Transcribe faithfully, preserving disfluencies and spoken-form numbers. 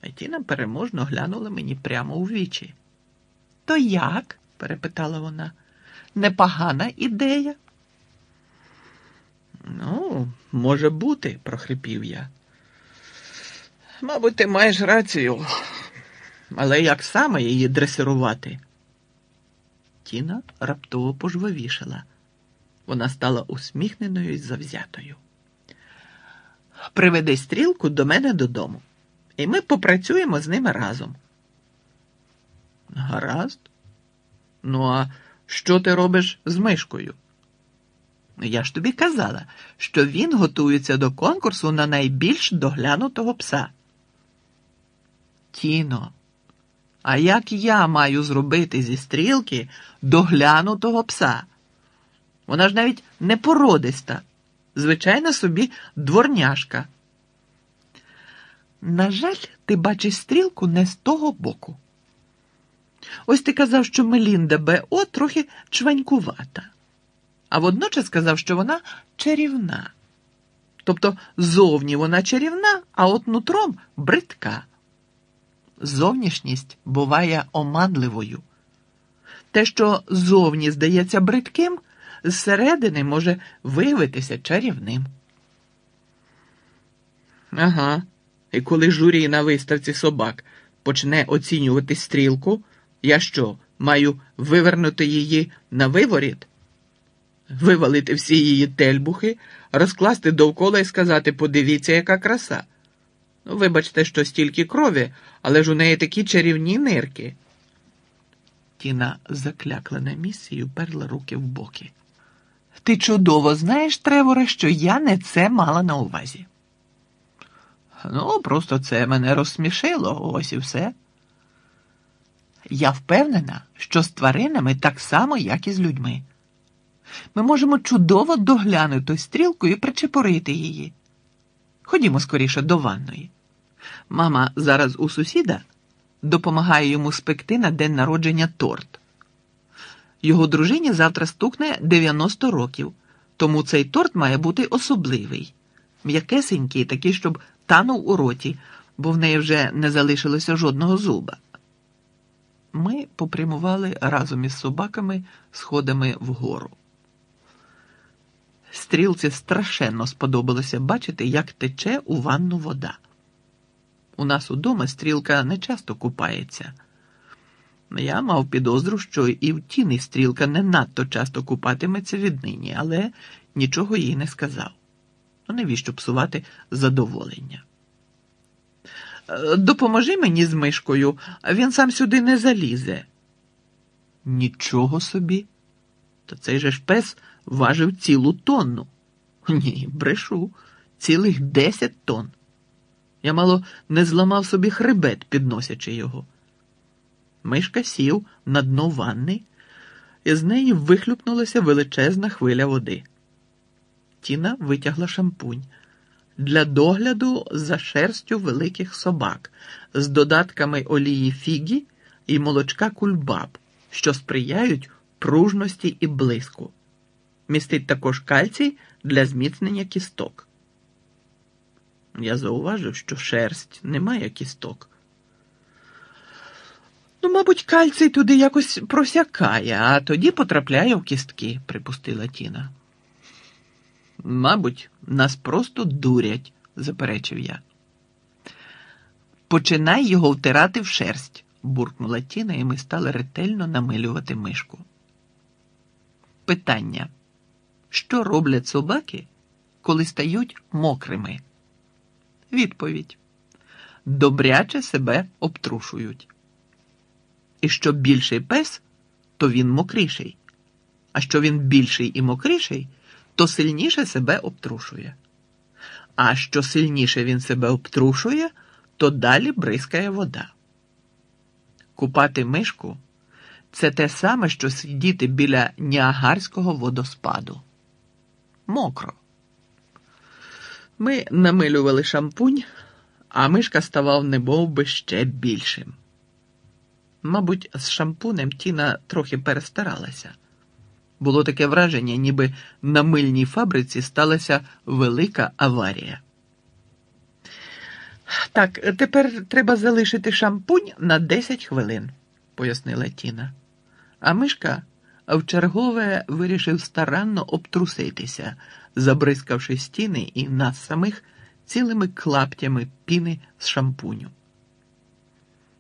Тіна переможно глянула мені прямо у вічі. «То як?» – перепитала вона. «Непогана ідея?» «Ну, може бути», – прохрипів я. «Мабуть, ти маєш рацію. Але як саме її дресирувати?» Тіна раптово пожвавішала. Вона стала усміхненою і завзятою. «Приведи Стрілку до мене додому, і ми попрацюємо з ними разом». «Гаразд. Ну, а що ти робиш з Мишкою?» «Я ж тобі казала, що він готується до конкурсу на найбільш доглянутого пса». «Тіно, а як я маю зробити зі Стрілки доглянутого пса? Вона ж навіть не породиста, звичайна собі дворняжка». «На жаль, ти бачиш Стрілку не з того боку. Ось ти казав, що Мелінда Б О трохи чванькувата, а водночас сказав, що вона чарівна. Тобто зовні вона чарівна, а от нутром бридка. Зовнішність буває оманливою. Те, що зовні здається бридким, зсередини може виявитися чарівним». «Ага, і коли журі на виставці собак почне оцінювати Стрілку, я що, маю вивернути її на виворіт? Вивалити всі її тельбухи, розкласти довкола і сказати: подивіться, яка краса. Вибачте, що стільки крові, але ж у неї такі чарівні нирки». Тіна заклякла на місці і уперла руки в боки. «Ти чудово знаєш, Треворе, що я не це мала на увазі». «Ну, просто це мене розсмішило, ось і все». «Я впевнена, що з тваринами так само, як і з людьми. Ми можемо чудово доглянути Стрілку і причепурити її. Ходімо скоріше до ванної. Мама зараз у сусіда допомагає йому спекти на день народження торт. Його дружині завтра стукне дев'яносто років, тому цей торт має бути особливий. М'якесенький, такий, щоб танув у роті, бо в неї вже не залишилося жодного зуба». Ми попрямували разом із собаками сходами вгору. Стрілці страшенно сподобалося бачити, як тече у ванну вода. У нас удома Стрілка не часто купається. Я мав підозру, що і в Тіни Стрілка не надто часто купатиметься віднині, але нічого їй не сказав. Ну, навіщо псувати задоволення? «Допоможи мені з Мишкою, він сам сюди не залізе». «Нічого собі! Та цей же ж пес важив цілу тонну». «Ні, брешу, цілих десять тонн. Я мало не зламав собі хребет, підносячи його». Мишка сів на дно ванни, і з неї вихлюпнулася величезна хвиля води. Тіна витягла шампунь для догляду за шерстю великих собак з додатками олії фігі і молочка кульбаб, що сприяють пружності і блиску. Містить також кальцій для зміцнення кісток. Я зауважив, що шерсть не має кісток. «Ну, мабуть, кальцій туди якось просякає, а тоді потрапляє в кістки», – припустила Тіна. «Мабуть, нас просто дурять», – заперечив я. «Починай його втирати в шерсть», – буркнула Тіна, і ми стали ретельно намилювати Мишку. Питання. Що роблять собаки, коли стають мокрими? Відповідь. Добряче себе обтрушують. І що більший пес, то він мокріший. А що він більший і мокріший, то сильніше себе обтрушує. А що сильніше він себе обтрушує, то далі бризкає вода. Купати Мишку – це те саме, що сидіти біля Ніагарського водоспаду. Мокро. Ми намилювали шампунь, а Мишка ставав немов би ще більшим. Мабуть, з шампунем Тіна трохи перестаралася. Було таке враження, ніби на мильній фабриці сталася велика аварія. Так, тепер треба залишити шампунь на десять хвилин, пояснила Тіна. А Мишка вчергове вирішив старанно обтруситися, забризкавши стіни і нас самих цілими клаптями піни з шампуню.